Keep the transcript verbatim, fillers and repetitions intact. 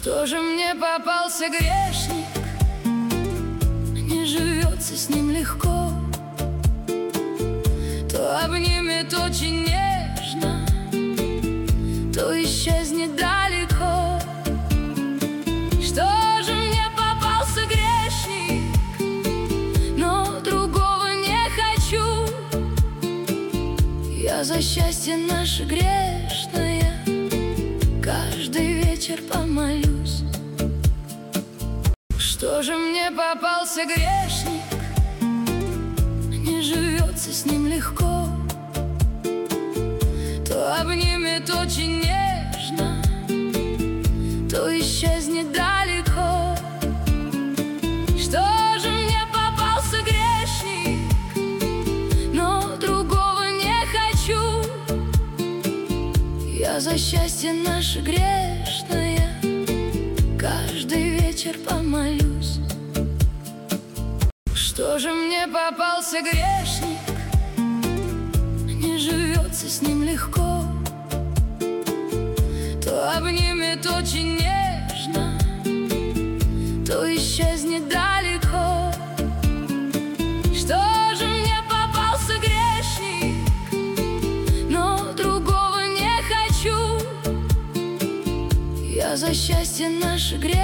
Что же мне попался грешник, не живется с ним легко, то обнимет очень нежно, то исчезнет далеко. Что же мне попался грешник, но другого не хочу. Я за счастье наше грешное каждый вечер помолюсь. Что же мне попался грешник, не живется с ним легко, то обнимет очень нежно, то исчезнет далеко. Что же мне попался грешник, но другого не хочу. Я за счастье наше грешное каждый вечер помолюсь. Что же мне попался грешник, не живется с ним легко, то обнимет очень нежно, то исчезнет далеко. Что же мне попался грешник, но другого не хочу. Я за счастье наше грешное